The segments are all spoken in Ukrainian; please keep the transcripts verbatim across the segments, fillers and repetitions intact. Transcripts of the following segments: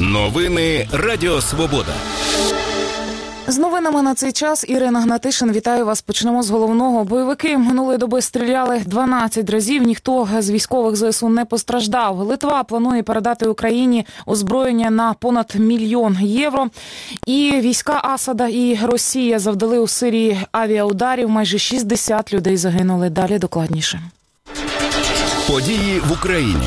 Новини Радіо Свобода. З новинами на цей час Ірина Гнатишин. Вітаю вас. Почнемо з головного. Бойовики минулої доби стріляли дванадцять разів. Ніхто з військових ЗСУ не постраждав. Литва планує передати Україні озброєння на понад мільйон євро. І війська Асада і Росія завдали у Сирії авіаударів. Майже шістдесят людей загинули. Далі докладніше. Події в Україні.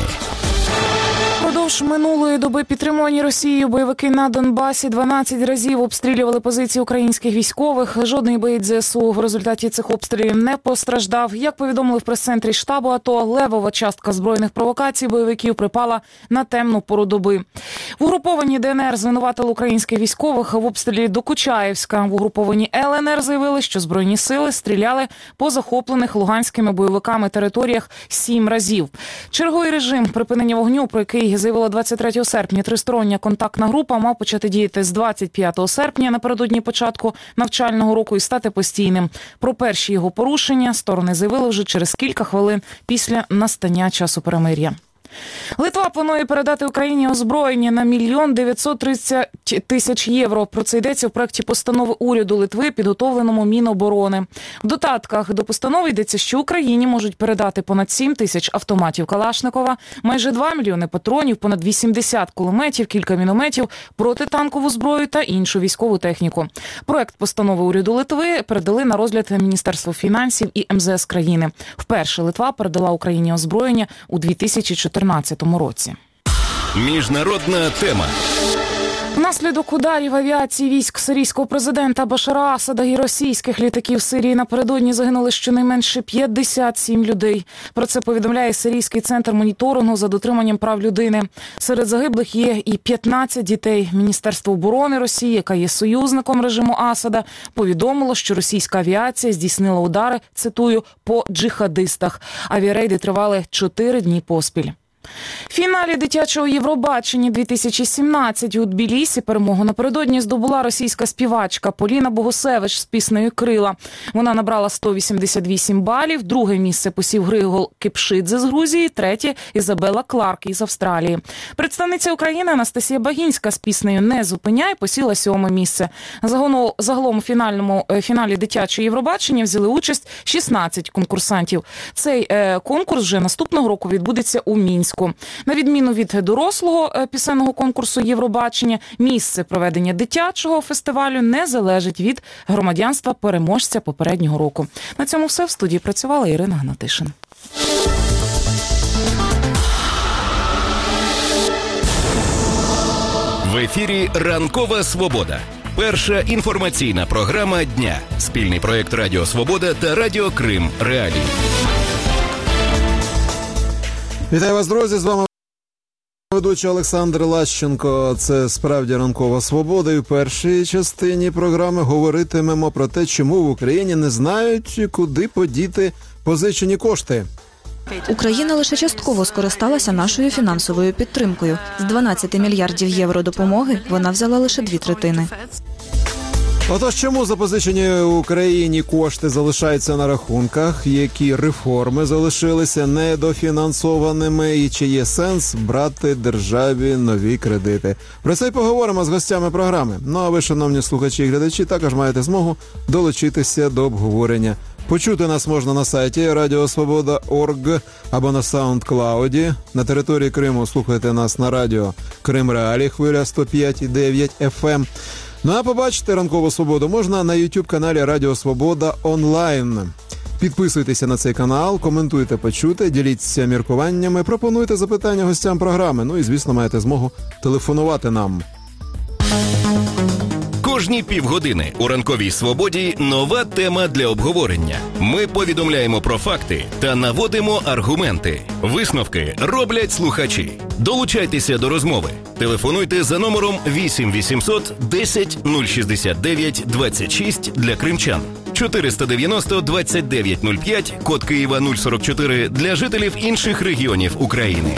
Продовж минулої доби підтримувані Росією бойовики на Донбасі дванадцять разів обстрілювали позиції українських військових. Жодний боєць ЗСУ в результаті цих обстрілів не постраждав. Як повідомили в прес-центрі штабу АТО, левова частка збройних провокацій бойовиків припала на темну пору доби. В угрупованні ДНР звинуватили українських військових в обстрілі Докучаєвська. В угрупованні ЛНР заявили, що збройні сили стріляли по захоплених луганськими бойовиками територіях сім разів. Черговий режим припинення вогню, про який заявила двадцять третього серпня тристороння контактна група, мав почати діяти з двадцять п'ятого серпня напередодні початку навчального року і стати постійним. Про перші його порушення сторони заявили вже через кілька хвилин після настання часу перемир'я. Литва планує передати Україні озброєння на мільйон дев'ятсот тридцять тисяч євро. Про це йдеться в проекті постанови уряду Литви, підготовленому Міноборони. В додатках до постанови йдеться, що Україні можуть передати понад сім тисяч автоматів Калашникова, майже два мільйони патронів, понад вісімдесят кулеметів, кілька мінометів, протитанкову зброю та іншу військову техніку. Проект постанови уряду Литви передали на розгляд Міністерства фінансів і ем зе ес країни. Вперше Литва передала Україні озброєння у дві тисячі чотирнадцятому році. Міжнародна тема. Внаслідок ударів авіації військ сирійського президента Башара Асада і російських літаків Сирії напередодні загинули щонайменше п'ятдесят сім людей. Про це повідомляє Сирійський центр моніторингу за дотриманням прав людини. Серед загиблих є і п'ятнадцять дітей. Міністерство оборони Росії, яка є союзником режиму Асада, повідомило, що російська авіація здійснила удари, цитую, по джихадистах. Авіарейди тривали чотири дні поспіль. В фіналі дитячого Євробачення дві тисячі сімнадцять у Тбілісі перемогу напередодні здобула російська співачка Поліна Богусевич з піснею «Крила». Вона набрала сто вісімдесят вісім балів, друге місце посів Григол Кипшидзе з Грузії, третє – Ізабела Кларк із Австралії. Представниця України Анастасія Багінська з піснею «Не зупиняй» посіла сьоме місце. Загалом, загалом у фінальному фіналі дитячого Євробачення взяли участь шістнадцять конкурсантів. Цей е, конкурс вже наступного року відбудеться у Мінську. На відміну від дорослого пісенного конкурсу Євробачення, місце проведення дитячого фестивалю не залежить від громадянства переможця попереднього року. На цьому все. В студії працювала Ірина Гнатишин. В ефірі «Ранкова Свобода». Перша інформаційна програма дня. Спільний проєкт Радіо Свобода та Радіо Крим Реалії. Вітаю вас, друзі, з вами ведучий Олександр Лащенко. Це справді «Ранкова Свобода». І в першій частині програми говоритимемо про те, чому в Україні не знають, куди подіти позичені кошти. Україна лише частково скористалася нашою фінансовою підтримкою. З дванадцяти мільярдів євро допомоги вона взяла лише дві третини. Отож, чому запозичені Україні кошти залишаються на рахунках, які реформи залишилися недофінансованими і чи є сенс брати державі нові кредити? Про це й поговоримо з гостями програми. Ну а ви, шановні слухачі і глядачі, також маєте змогу долучитися до обговорення. Почути нас можна на сайті радіо свобода крапка орг або на SoundCloud. На території Криму слухайте нас на радіо Крим Реалії, хвиля сто п'ять і дев'ять еф ем. Ну а побачити «Ранкову Свободу» можна на ютуб-каналі Радіо Свобода онлайн. Підписуйтеся на цей канал, коментуйте почуте, діліться міркуваннями, пропонуйте запитання гостям програми. Ну і, звісно, маєте змогу телефонувати нам. Кожні півгодини у «Ранковій Свободі» нова тема для обговорення. Ми повідомляємо про факти та наводимо аргументи. Висновки роблять слухачі. Долучайтеся до розмови. Телефонуйте за номером вісім вісімсот десять нуль шістдесят дев'ять двадцять шість для кримчан. чотириста дев'яносто двадцять дев'ять нуль п'ять, код Києва нуль сорок чотири для жителів інших регіонів України.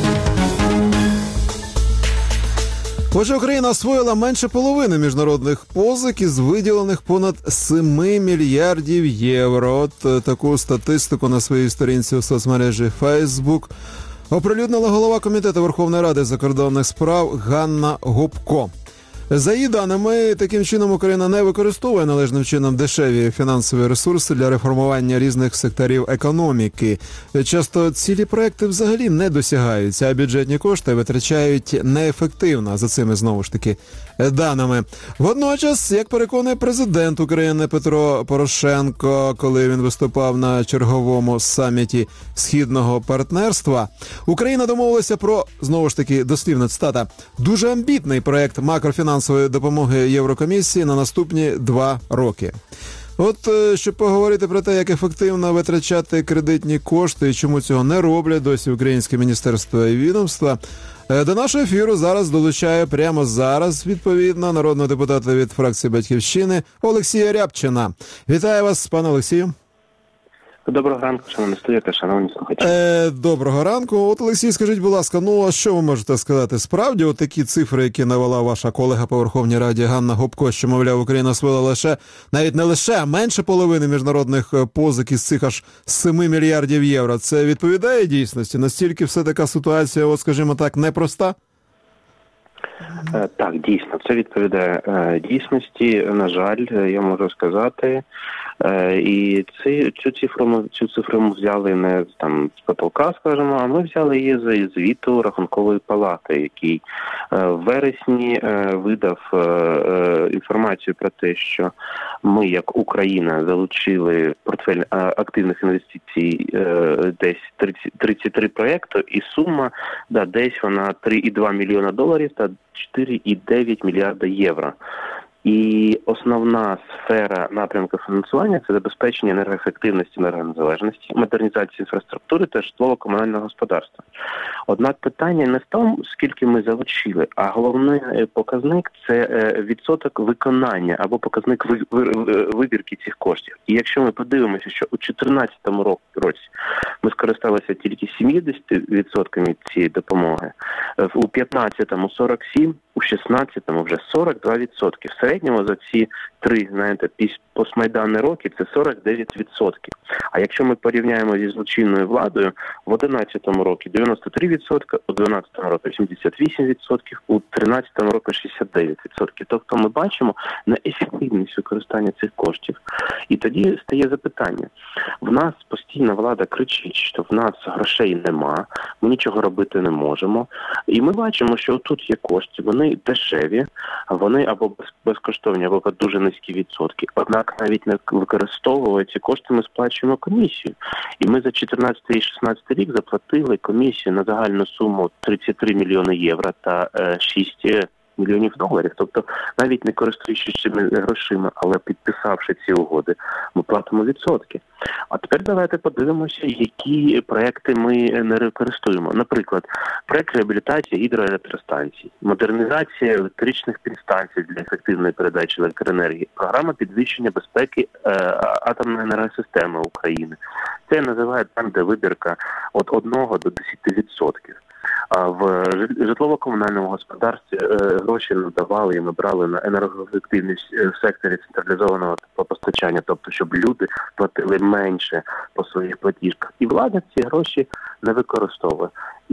Отже, Україна освоїла менше половини міжнародних позик із виділених понад семи мільярдів євро. От таку статистику на своїй сторінці у соцмережі Facebook оприлюднила голова Комітету Верховної Ради закордонних справ Ганна Гопко. За її даними, таким чином Україна не використовує належним чином дешеві фінансові ресурси для реформування різних секторів економіки. Часто цілі проекти взагалі не досягаються, а бюджетні кошти витрачають неефективно, за цими знову ж таки даними. Водночас, як переконує президент України Петро Порошенко, коли він виступав на черговому саміті Східного партнерства, Україна домовилася про, знову ж таки, дослівна цитата, дуже амбітний проект макрофінансової допомоги Єврокомісії на наступні два роки. От, щоб поговорити про те, як ефективно витрачати кредитні кошти і чому цього не роблять досі українське міністерство і відомства, до нашого ефіру зараз долучає прямо зараз, відповідно, народного депутата від фракції «Батьківщини» Олексія Рябчина. Вітаю вас, пане Олексію. Доброго ранку, шановні студія, шановні слухачі. Е, доброго ранку. От, Олексій, скажіть, будь ласка, ну а що ви можете сказати? Справді, от такі цифри, які навела ваша колега по Верховній Раді Ганна Гопко, що, мовляв, Україна освоїла лише, навіть не лише, а менше половини міжнародних позик із цих аж семи мільярдів євро. Це відповідає дійсності? Настільки все така ситуація, от, скажімо так, непроста? Так, дійсно, це відповідає дійсності. На жаль, я можу сказати. І ці, цю цифру цю цифру ми взяли не там з потолка, скажімо, а ми взяли її з звіту Рахункової палати, який в вересні видав інформацію про те, що ми, як Україна, залучили портфель активних інвестицій десь тридцять три проєкти, і сума, да, десь вона три цілих два мільйона доларів та чотири цілих дев'ять мільярда євро. І основна сфера напрямку фінансування – це забезпечення енергоефективності, енергонезалежності, модернізації інфраструктури та житлово-комунального господарства. Однак питання не в тому, скільки ми залучили, а головний показник – це відсоток виконання або показник вибірки цих коштів. І якщо ми подивимося, що у дві тисячі чотирнадцятому році ми скористалися тільки сімдесят відсотків цієї допомоги, у п'ятнадцятому – сорок сім відсотків, у шістнадцятому вже сорок два відсотки. В середньому за ці три, знаєте, постмайданні роки це сорок дев'ять відсотків. А якщо ми порівняємо зі злочинною владою, в одинадцятому році дев'яносто три відсотки, у дванадцятому році сімдесят вісім відсотків, у тринадцятому році шістдесят дев'ять відсотків. Тобто ми бачимо неефективність використання цих коштів. І тоді стає запитання. В нас постійно влада кричить, що в нас грошей нема, ми нічого робити не можемо. І ми бачимо, що тут є кошти, вони дешеві, вони або безкоштовні, або по дуже низькі відсотки. Однак навіть не використовують ці кошти, ми сплачуємо комісію. І ми за чотирнадцятий і шістнадцятий рік заплатили комісію на загальну суму тридцять три мільйони євро та шість мільйонів доларів. Тобто навіть не користуючись цими грошима, але підписавши ці угоди, ми платимо відсотки. А тепер давайте подивимося, які проекти ми не використовуємо. Наприклад, проект реабілітації гідроелектростанцій, модернізація електричних підстанцій для ефективної передачі електроенергії, програма підвищення безпеки е, атомної енергосистеми України. Це називають там, де вибірка від одного до десяти відсотків. А в житлово-комунальному господарстві гроші надавали і ми брали на енергоефективність в секторі централізованого постачання, тобто щоб люди платили менше по своїх платіжках. І влада ці гроші не використовує.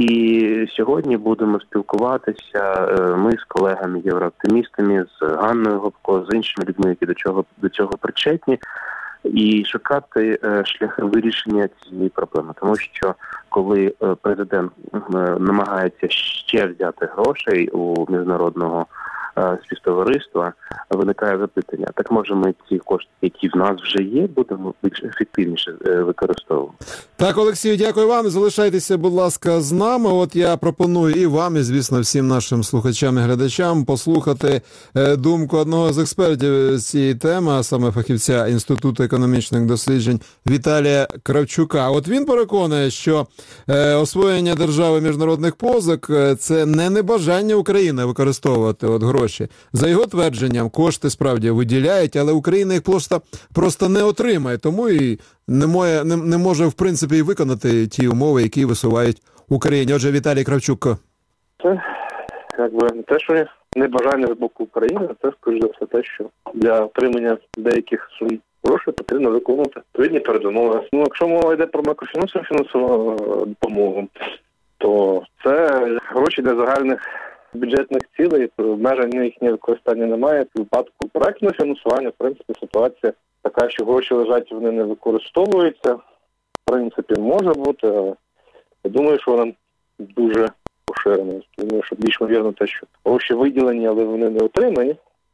І сьогодні будемо спілкуватися ми з колегами єврооптимістами, з Ганною Гопко, з іншими людьми, які до чого до цього причетні, і шукати е, шляхи вирішення цієї проблеми. Тому що коли е, президент е, намагається ще взяти грошей у міжнародного е, співтовариства, виникає запитання, так може ми ці кошти, які в нас вже є, будемо більш ефективніше е, використовувати? Так, Олексію, дякую вам. Залишайтеся, будь ласка, з нами. От я пропоную і вам, і, звісно, всім нашим слухачам і глядачам послухати думку одного з експертів з цієї теми, а саме фахівця Інституту економічних досліджень Віталія Кравчука. От він переконує, що освоєння держави міжнародних позик – це не небажання України використовувати от гроші. За його твердженням, кошти справді виділяють, але Україна їх просто, просто не отримає. Тому і не може, не, не може, в принципі, і виконати ті умови, які висувають Україні. Отже, Віталій Кравчук. Це, якби, те, що небажання з боку України, це, скоріш за все, те, що для отримання деяких сум грошей потрібно виконувати відповідні передумови. Ну, якщо мова йде про макрофінансову фінансову допомогу, то це гроші для загальних бюджетних цілей, обмежень на їхнє використання немає. В випадку проектного фінансування, в принципі, ситуація така, що гроші лежать, вони не використовуються. В принципі, може бути, але я думаю, що вона дуже поширена. Думаю, що більш ймовірно те, що гроші виділені, але вони не отримані.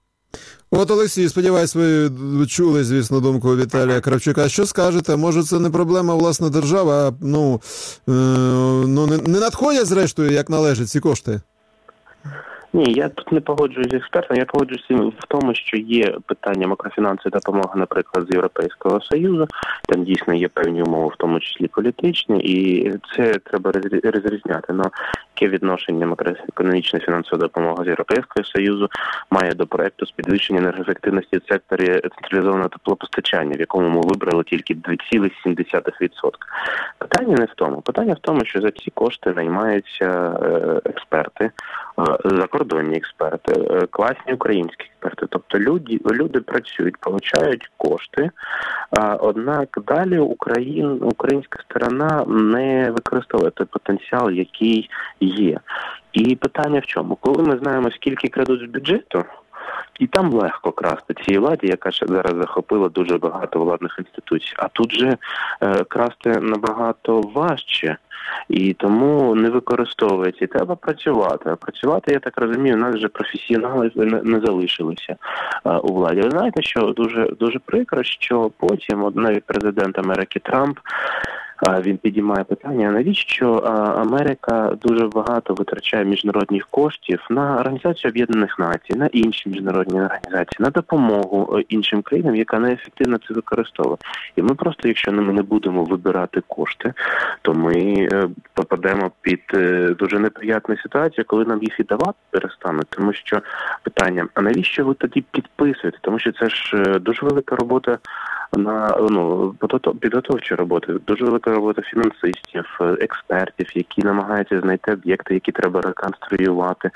От, Олексій, сподіваюсь, ви чули, звісно, думку Віталія Кравчука. Що скажете? Може, це не проблема власна держави, а ну, е, ну не, не надходять, зрештою, як належить ці кошти? Ні, я тут не погоджуюсь з експертом, я погоджуюся в тому, що є питання макрофінансової допомоги, наприклад, з Європейського Союзу, там дійсно є певні умови, в тому числі політичні, і це треба розрізняти. Но яке відношення макроекономічної фінансової допомоги з Європейського Союзу має до проекту з підвищення енергоефективності в секторі централізованого теплопостачання, в якому ми вибрали тільки два цілих сім десятих відсотка. Питання не в тому. Питання в тому, що за ці кошти наймаються експерти, закордонні експерти, класні українські експерти. Тобто люди, люди працюють, получають кошти, однак далі Україн, українська сторона не використовує той потенціал, який є. І питання в чому? Коли ми знаємо, скільки крадуть з бюджету, і там легко красти цій владі, яка ще зараз захопила дуже багато владних інституцій. А тут же е, красти набагато важче. І тому не використовується. І треба працювати. А працювати, я так розумію, у нас вже професіонали не, не залишилися а, у владі. Ви знаєте, що дуже, дуже прикро, що потім навіть президент Америки Трамп, а, він підіймає питання, навіщо а, Америка дуже багато витрачає міжнародних коштів на Організацію Об'єднаних Націй, на інші міжнародні організації, на допомогу іншим країнам, яка неефективно це використовує. І ми просто, якщо ми не будемо вибирати кошти, то ми попадемо під дуже неприятну ситуацію, коли нам їх і давати перестануть. Тому що питання, а навіщо ви тоді підписуєте? Тому що це ж дуже велика робота на ну підготовча робота, дуже велика робота фінансистів, експертів, які намагаються знайти об'єкти, які треба реконструювати.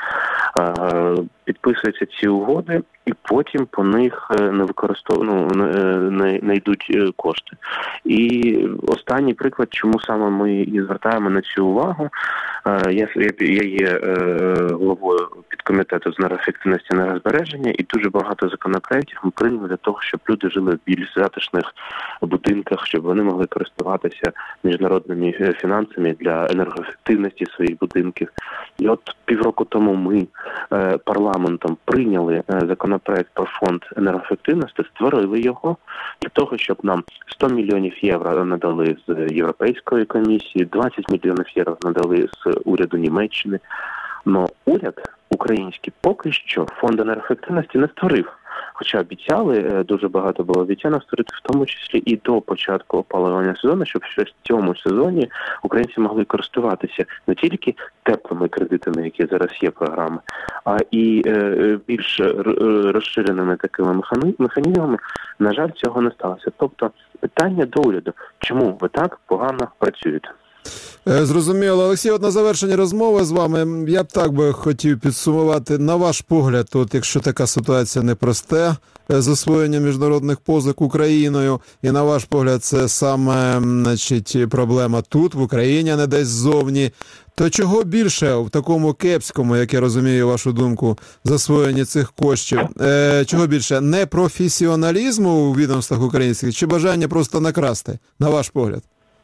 Підписуються ці угоди, і потім по них не використов... ну, не, не йдуть кошти. І останній приклад, чому саме ми і звертаємо на цю увагу. Я, я є головою підкомітету з енергоефективності і енергозбереження, і дуже багато законопроєктів ми прийняли для того, щоб люди жили в більш затишних будинках, щоб вони могли користуватися міжнародними фінансами для енергоефективності своїх будинків. І от півроку тому ми парламентом прийняли законопроект про фонд енергоефективності, створили його для того, щоб нам сто мільйонів євро надали з Європейської комісії, двадцять мільйонів євро надали з уряду Німеччини. Но уряд український поки що фонд енергоефективності не створив. Хоча обіцяли, дуже багато було обіцяно створити, в тому числі і до початку опалювального сезону, щоб ще в цьому сезоні українці могли користуватися не тільки теплими кредитами, які зараз є програми, а і е, більш розширеними такими механізмами. На жаль, цього не сталося. Тобто питання до уряду, чому ви так погано працюєте? Зрозуміло. Олексій, от на завершення розмови з вами, я б так би хотів підсумувати, на ваш погляд, от якщо така ситуація непроста, засвоєння міжнародних позик Україною, і на ваш погляд це саме, значить, проблема тут, в Україні, а не десь ззовні, то чого більше в такому кепському, як я розумію вашу думку, засвоєнні цих коштів, е, чого більше, непрофесіоналізму у відомствах українських, чи бажання просто накрасти, на ваш погляд?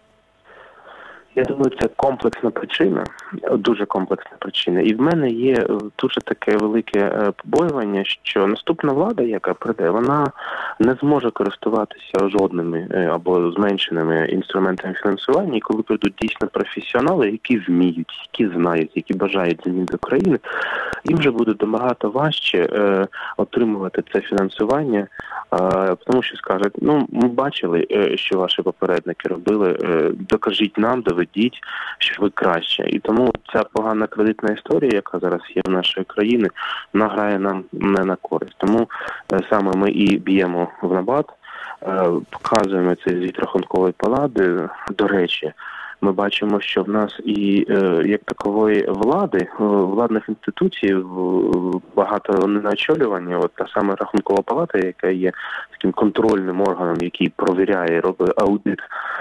Я думаю, це комплексна причина, дуже комплексна причина. І в мене є дуже таке велике побоювання, що наступна влада, яка прийде, вона не зможе користуватися жодними або зменшеними інструментами фінансування. І коли прийдуть дійсно професіонали, які вміють, які знають, які бажають змінити країни, їм вже буде набагато важче е, отримувати це фінансування, е, тому що скажуть, ну, ми бачили, е, що ваші попередники робили, е, докажіть нам, доведіть, що ви краще. І тому ця погана кредитна історія, яка зараз є в нашої країни, вона грає нам не на користь. Тому е, саме ми і б'ємо в набат, е, показуємо цей звіт Рахункової палати. До речі, ми бачимо, що в нас і е, як такової влади, владних інституцій багато не на очолюванні. От та саме Рахункова палата, яка є таким контрольним органом, який провіряє, робить аудит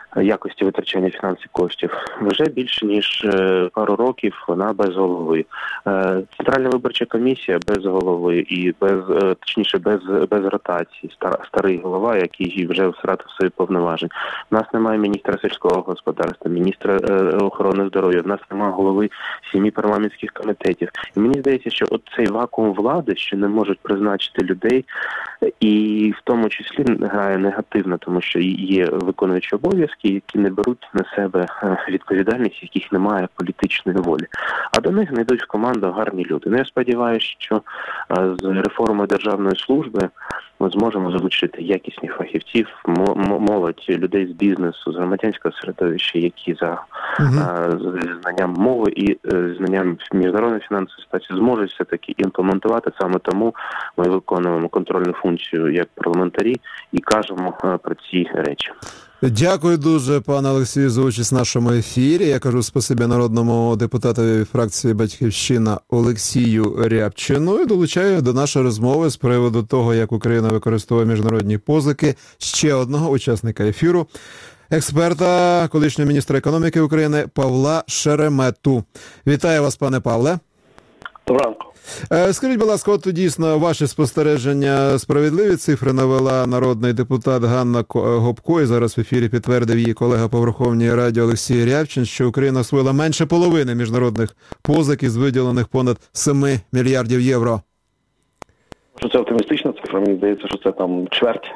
якості витрачання фінансових коштів. Вже більше ніж пару років вона без голови. Центральна виборча комісія без голови і без, точніше, без, без ротації. Старий голова, який вже втратив свої повноважень. У нас немає міністра сільського господарства, міністра охорони здоров'я, в нас немає голови сімі парламентських комітетів. І мені здається, що от цей вакуум влади, що не можуть призначити людей, і в тому числі грає негативно, тому що є виконуючі обов'язки, які не беруть на себе відповідальність, яких немає політичної волі. А до них не йдуть в команду гарні люди. Ну, я сподіваюся, що з реформою державної служби ми зможемо залучити якісні фахівців, молодь, людей з бізнесу, з громадянського середовища, які за uh-huh. знанням мови і знанням міжнародної фінансової ситуації зможуть все-таки імплементувати. Саме тому ми виконуємо контрольну функцію як парламентарі і кажемо про ці речі. Дякую дуже, пане Олексію, за участь в нашому ефірі. Я кажу спасибі народному депутатові фракції «Батьківщина» Олексію Рябчину і долучаю до нашої розмови з приводу того, як Україна використовує міжнародні позики, ще одного учасника ефіру, експерта, колишнього міністра економіки України Павла Шеремету. Вітаю вас, пане Павле. Доброго ранку. Скажіть, будь ласка, от дійсно ваші спостереження справедливі цифри навела народний депутат Ганна Гопко, і зараз в ефірі підтвердив її колега по Верховній Раді Олексій Рябчин, що Україна освоїла менше половини міжнародних позик із виділених понад сім мільярдів євро. Що це оптимістична цифра? Мені здається, що це там чверть.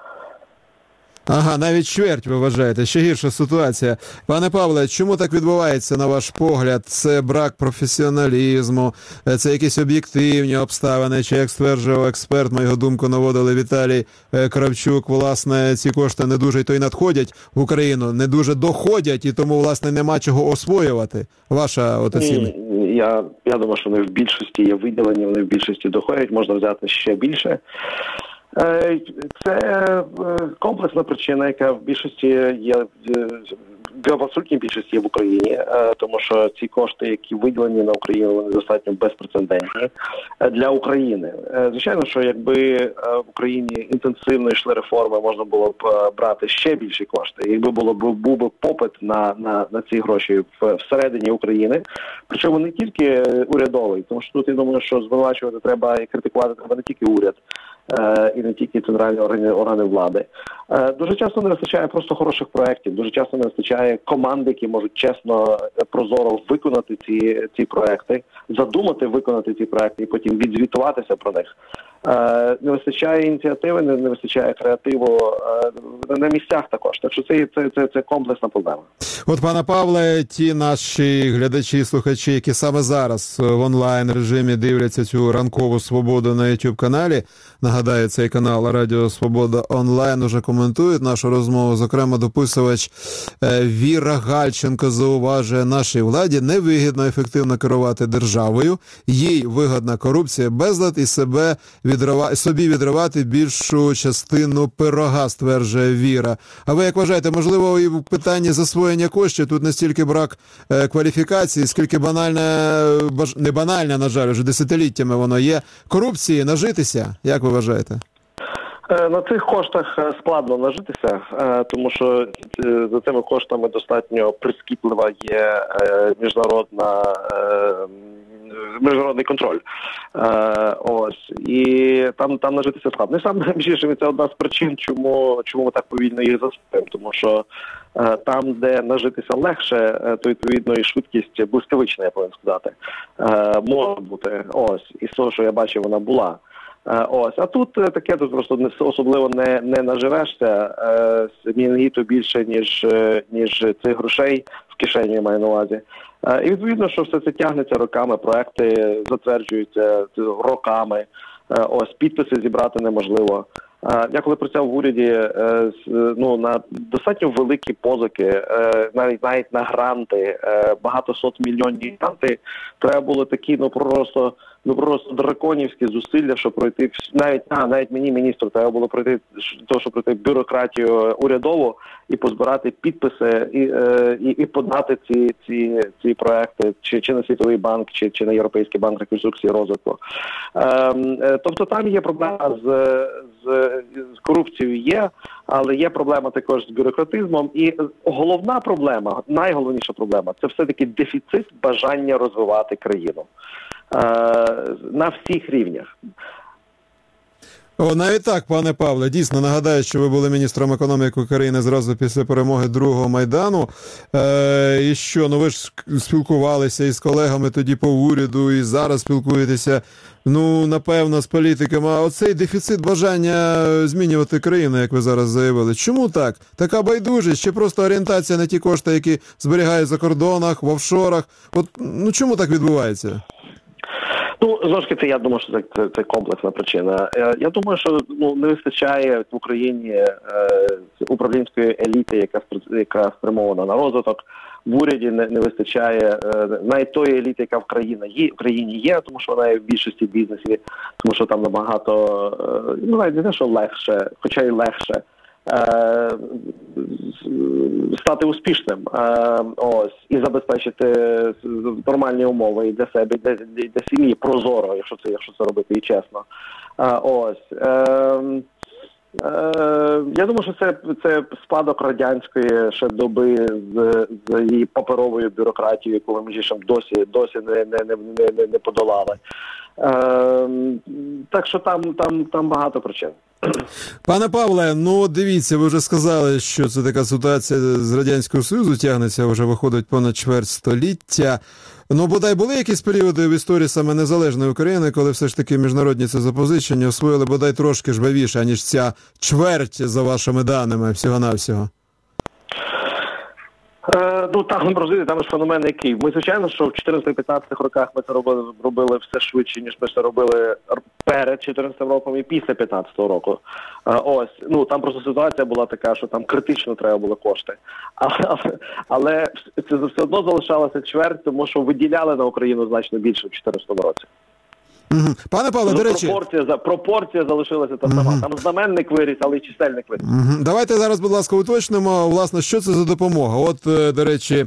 Ага, навіть чверть ви вважаєте. Ще гірша ситуація. Пане Павле, чому так відбувається, на ваш погляд? Це брак професіоналізму, це якісь об'єктивні обставини, чи, як стверджував експерт, мою думку наводили Віталій Кравчук, власне, ці кошти не дуже й то й надходять в Україну, не дуже доходять, і тому, власне, нема чого освоювати? Ваша от оцінка? Я, я думаю, що вони в більшості є виділені, вони в більшості доходять, можна взяти ще більше. Це комплексна причина, яка в більшості є, в абсолютній більшості є в Україні, тому що ці кошти, які виділені на Україну, вони достатньо безпрецедентні для України. Звичайно, що якби в Україні інтенсивно йшли реформи, можна було б брати ще більші кошти, якби було б був би попит на, на, на ці гроші всередині України, причому не тільки урядовий, тому що тут я думаю, що звинувачувати треба і критикувати треба не тільки уряд, і не тільки центральні органи, органи влади. Дуже часто не вистачає просто хороших проєктів, дуже часто не вистачає команд, які можуть чесно, прозоро виконати ці, ці проєкти, задумати виконати ці проєкти і потім відзвітуватися про них. Не вистачає ініціативи, не, не вистачає креативу на місцях також. Так що це, це, це, це комплексна проблема. От, пане Павле, ті наші глядачі і слухачі, які саме зараз в онлайн-режимі дивляться цю ранкову «Свободу» на YouTube-каналі, нагадаю, цей канал «Радіо Свобода онлайн» уже коментують нашу розмову. Зокрема, дописувач Віра Гальченко зауважує, нашій владі невигідно ефективно керувати державою, їй вигодна корупція, безлад і себе відрива... собі відривати більшу частину пирога, стверджує Віра. А ви як вважаєте, можливо, і в питанні засвоєння коштів тут не стільки брак е, кваліфікації, скільки банальне, баж... не банальне, на жаль, вже десятиліттями воно є, корупції нажитися? Як ви вважаєте? На цих коштах складно нажитися, тому що за цими коштами достатньо прискіплива є міжнародна міжнародний контроль. Ось. І там, там нажитися складно. І сам найбільше, це одна з причин, чому, чому ми так повільно їх засвоюємо, тому що там, де нажитися легше, то відповідно і швидкість блискавична, я повинен сказати, може бути. Ось. І з того, що я бачив, вона була. Ось, а тут таке, тут просто не, особливо не, не наживешся, мінгіту більше, ніж, ніж цих грошей в кишені, я маю на увазі. І відповідно, що все це тягнеться роками, проекти затверджуються роками, ось, підписи зібрати неможливо. Я коли працював в уряді, ну, на достатньо великі позики, навіть навіть на гранти, багато сот мільйонні гранти, треба було такі, ну, просто, ну, просто драконівські зусилля, щоб пройти, навіть, а, навіть мені, міністру, треба було пройти, то, щоб пройти бюрократію урядову і позбирати підписи, і, і, і подати ці, ці, ці проекти, чи, чи на Світовий банк, чи, чи на Європейський банк реконструкції і розвитку. Тобто там є проблема з, з, з корупцією є, але є проблема також з бюрократизмом. І головна проблема, найголовніша проблема, це все-таки дефіцит бажання розвивати країну е, на всіх рівнях. О, навіть так, пане Павле, дійсно нагадаю, що ви були міністром економіки України зразу після перемоги другого Майдану. Е, і що, ну ви ж спілкувалися із колегами тоді по уряду, і зараз спілкуєтеся, ну, напевно, з політиками. А оцей дефіцит бажання змінювати країну, як ви зараз заявили, чому так? Така байдужість, чи просто орієнтація на ті кошти, які зберігають за кордонах, в офшорах? От, ну, чому так відбувається? Ну, знову ж таки, я думаю, що це, це, це комплексна причина. Я думаю, що ну, не вистачає в Україні е, управлінської еліти, яка, яка спрямована на розвиток. В уряді не, не вистачає е, навіть тої еліти, яка в країні є, в країні є, тому що вона є в більшості бізнесів, тому що там набагато, е, ну навіть не те, що легше, хоча й легше, Е, стати успішним, е, ось, і забезпечити нормальні умови і для себе, і для, і для сім'ї, прозоро, якщо це, якщо це робити і чесно. Е, ось. Е, е, я думаю, що це, це спадок радянської ще доби з, з її паперовою бюрократією, яку ми, між іншим, досі, досі не, не, не, не, не подолали. Е, так що там, там, там багато причин. Пане Павле, ну дивіться, ви вже сказали, що це така ситуація з Радянського Союзу тягнеться, вже виходить понад чверть століття. Ну, бодай були якісь періоди в історії саме незалежної України, коли все ж таки міжнародні ці запозичення освоїли бодай трошки жвавіше, аніж ця чверть, за вашими даними, всього-навсього? Е, ну, там, розумієте, там ж феномен який. Ми, звичайно, що в чотирнадцятих-п'ятнадцятих роках ми це робили, робили все швидше, ніж ми це робили перед чотирнадцятим роком і після п'ятнадцятого року. Е, ось, ну, там просто ситуація була така, що там критично треба було кошти. Але, але це все одно залишалося чверть, тому що виділяли на Україну значно більше в чотирнадцятому році. Угу. Пане Павле, до речі... Пропорція, пропорція залишилася та сама. Угу. Там знаменник виріс, але й чисельник виріс. Угу. Давайте зараз, будь ласка, уточнимо, власне, що це за допомога. От, до речі,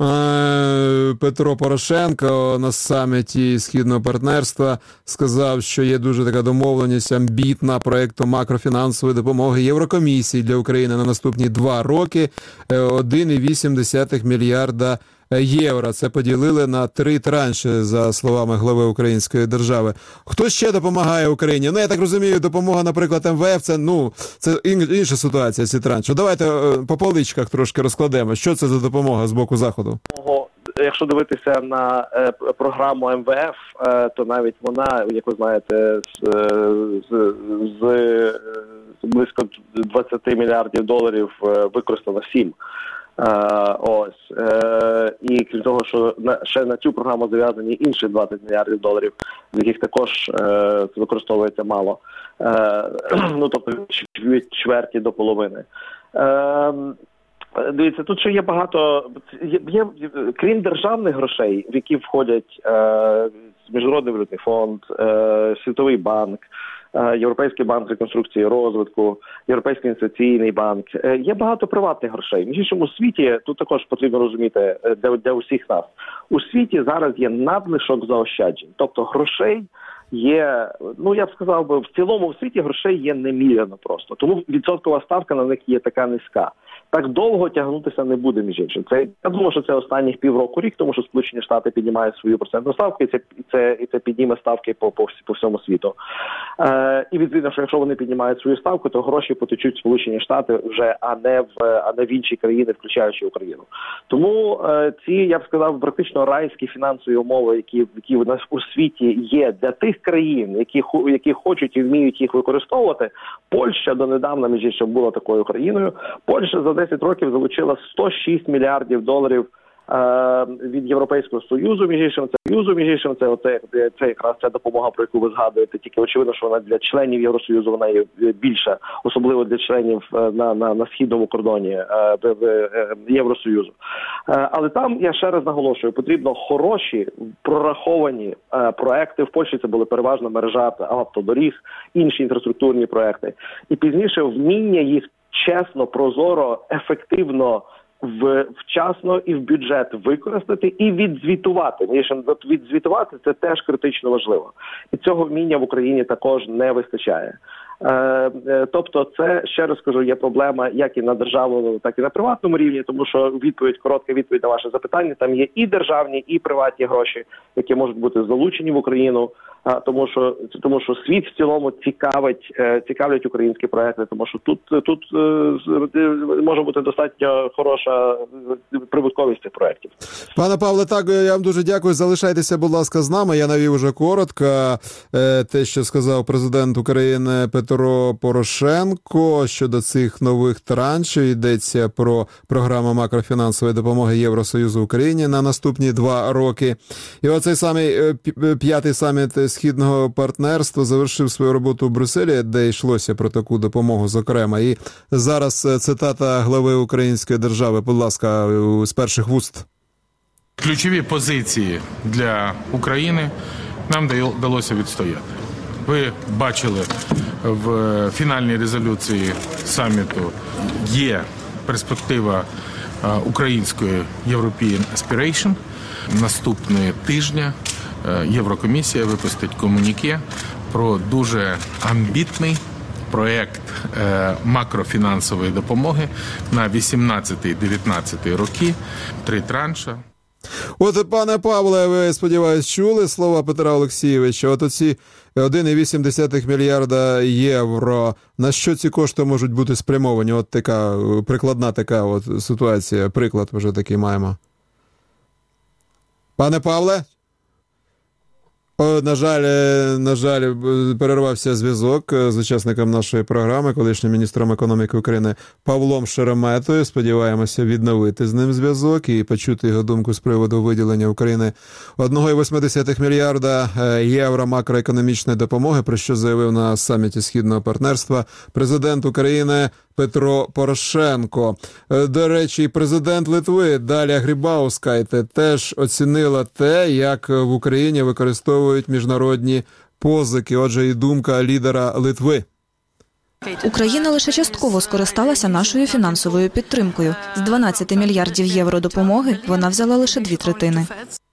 Петро Порошенко на саміті Східного партнерства сказав, що є дуже така домовленість амбітна проєкту макрофінансової допомоги Єврокомісії для України на наступні два роки один цілих вісім десятих мільярда євро. Це поділили на три транші, за словами глави української держави. Хто ще допомагає Україні? Ну, я так розумію, допомога, наприклад, ем ве еф, це, ну, це інша ситуація, ці транші. Давайте по поличках трошки розкладемо. Що це за допомога з боку Заходу? Якщо дивитися на е, програму ем ве еф, е, то навіть вона, як ви знаєте, з, з, з, з близько двадцять мільярдів доларів е, використано сім. Е, ось. Е, і крім того, що на, ще на цю програму зав'язані інші двадцять мільярдів доларів, з яких також е, використовується мало. Е, ну, тобто від чверті до половини. Е, Дивіться, тут ще є багато, є, є, крім державних грошей, в які входять е, Міжнародний валютний фонд, е, Світовий банк, е, Європейський банк реконструкції і розвитку, Європейський інвестиційний банк. Е, є багато приватних грошей. Між іншим, у світі, тут також потрібно розуміти, для, для усіх нас, у світі зараз є надлишок заощаджень, тобто грошей є, ну я б сказав би, в цілому в світі грошей є неміряно просто, тому відсоткова ставка на них є така низька. Так довго тягнутися не буде, між іншим. Це, я думаю, що це останніх півроку рік, тому що Сполучені Штати піднімають свою процентну ставку, і це, і це, і це підніме ставки по, по, по всьому світу. Е, і відповідно, що якщо вони піднімають свою ставку, то гроші потечуть в Сполучені Штати вже, а не в, а не в інші країни, включаючи Україну. Тому е, ці, я б сказав, практично райські фінансові умови, які, які у нас у світі є для тих країн, які, які хочуть і вміють їх використовувати. Польща донедавна, між іншим, була такою країною. Польща за десять років залучила сто шість мільярдів доларів е, від Європейського Союзу, між іншим, це Союзу, між іншим, це, оце, це якраз ця допомога, про яку ви згадуєте, тільки очевидно, що вона для членів Євросоюзу вона є більша, особливо для членів на, на, на східному кордоні е, е, Євросоюзу. Е, але там, я ще раз наголошую, потрібно хороші, прораховані е, проекти. В Польщі це були переважно мережа автодоріг, інші інфраструктурні проекти. І пізніше вміння їх чесно, прозоро, ефективно, в, вчасно і в бюджет використати і відзвітувати. Відзвітувати – це теж критично важливо. І цього вміння в Україні також не вистачає. Тобто це, ще раз кажу, є проблема як і на державному, так і на приватному рівні, тому що відповідь, коротка відповідь на ваше запитання, там є і державні, і приватні гроші, які можуть бути залучені в Україну, тому що, тому що світ в цілому цікавить, цікавлять українські проекти, тому що тут, тут може бути достатньо хороша прибутковість цих проєктів. Пане Павле, так, я вам дуже дякую. Залишайтеся, будь ласка, з нами. Я навів уже коротко те, що сказав президент України Петро Порошенко щодо цих нових траншів. Йдеться про програму макрофінансової допомоги Євросоюзу Україні на наступні два роки. І оцей самий п'ятий саміт Східного партнерства завершив свою роботу в Брюсселі, де йшлося про таку допомогу, зокрема. І зараз цитата глави української держави, будь ласка, з перших вуст. Ключові позиції для України нам вдалося відстояти. Ви бачили в фінальній резолюції саміту є перспектива української European Aspiration. Наступного тижня Єврокомісія випустить комюніке про дуже амбітний проєкт макрофінансової допомоги на вісімнадцятий-дев'ятнадцятий роки, три транша. От, пане Павле, ви, сподіваюсь, чули слова Петра Олексійовича? От оці один цілих вісім десятих мільярда євро. На що ці кошти можуть бути спрямовані? От така прикладна така от ситуація, приклад вже такий маємо. Пане Павле? О, на жаль, на жаль, перервався зв'язок з учасником нашої програми, колишнім міністром економіки України Павлом Шереметою. Сподіваємося відновити з ним зв'язок і почути його думку з приводу виділення України один цілих вісім десятих мільярда євро макроекономічної допомоги, про що заявив на саміті Східного партнерства президент України Петро Порошенко. До речі, президент Литви Далія Грибаускайте теж оцінила те, як в Україні використовують міжнародні позики. Отже, і думка лідера Литви. Україна лише частково скористалася нашою фінансовою підтримкою. З дванадцяти мільярдів євро допомоги вона взяла лише дві третини.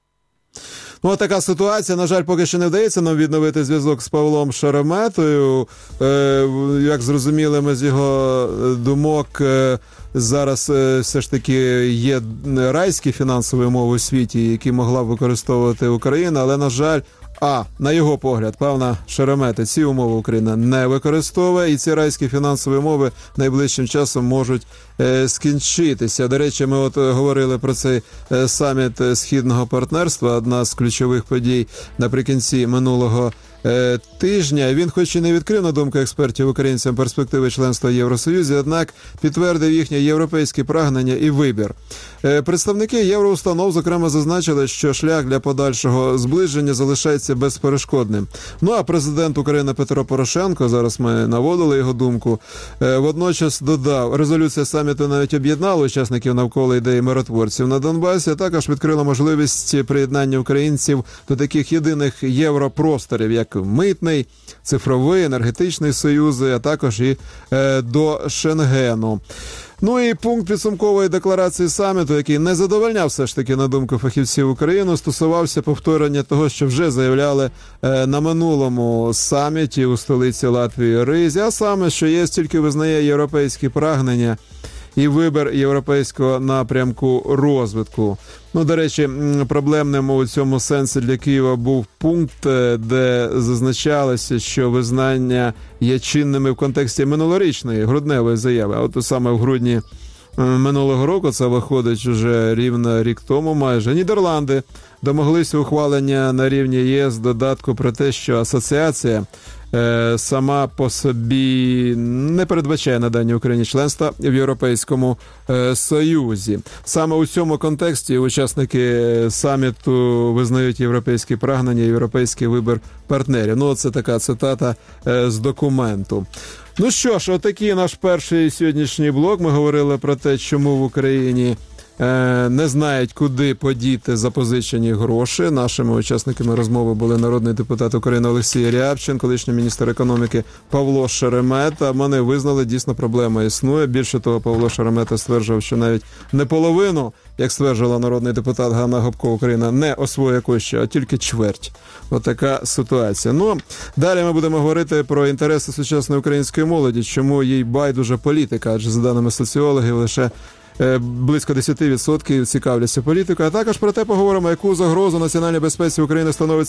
Ну, така ситуація. На жаль, поки що не вдається нам відновити зв'язок з Павлом Шереметою. Е, як зрозуміли ми з його думок, е, зараз е, все ж таки є райські фінансові умови у світі, які могла б використовувати Україна, але, на жаль, а, на його погляд, пана Шеремета, ці умови Україна не використовує, і ці райські фінансові умови найближчим часом можуть е, скінчитися. До речі, ми от говорили про цей е, саміт Східного партнерства, одна з ключових подій наприкінці минулого е, тижня. Він хоч і не відкрив, на думку експертів, українцям перспективи членства в Євросоюзі, однак підтвердив їхнє європейське прагнення і вибір. Е, представники євроустанов, зокрема, зазначили, що шлях для подальшого зближення залишається безперешкодним. Ну, а президент України Петро Порошенко, зараз ми наводили його думку, е, водночас додав, резолюція саміту навіть об'єднала учасників навколо ідеї миротворців на Донбасі, а також відкрила можливість приєднання українців до таких єдиних європросторів, як митний, цифровий, енергетичний союзи, а також і е, до Шенгену. Ну і пункт підсумкової декларації саміту, який не задовольняв все ж таки, на думку фахівців України, стосувався повторення того, що вже заявляли е, на минулому саміті у столиці Латвії Ризі, а саме, що ЄС тільки визнає європейські прагнення і вибір європейського напрямку розвитку. Ну, до речі, проблемним у цьому сенсі для Києва був пункт, де зазначалося, що визнання є чинними в контексті минулорічної грудневої заяви. А от саме в грудні минулого року, це виходить уже рівно рік тому майже, Нідерланди домоглися ухвалення на рівні ЄС додатку про те, що асоціація е, сама по собі не передбачає надання Україні членства в Європейському е, Союзі. Саме у цьому контексті учасники саміту визнають європейські прагнення, європейський вибір партнерів. Ну, це така цитата е, з документу. Ну що ж, отакий наш перший сьогоднішній блок. Ми говорили про те, чому в Україні не знають, куди подіти запозичені гроші. Нашими учасниками розмови були народний депутат України Олексій Рябчин, колишній міністр економіки Павло Шеремета. Вони визнали, дійсно проблема існує. Більше того, Павло Шеремета стверджував, що навіть не половину, як стверджувала народний депутат Ганна Гопко, Україна не освоює коштів, а тільки чверть. Отака ситуація. Ну, далі ми будемо говорити про інтереси сучасної української молоді, чому їй байдуже політика, адже за даними соціологів лише близько десять відсотків цікавляться політикою, а також про те поговоримо, яку загрозу національній безпеці України становить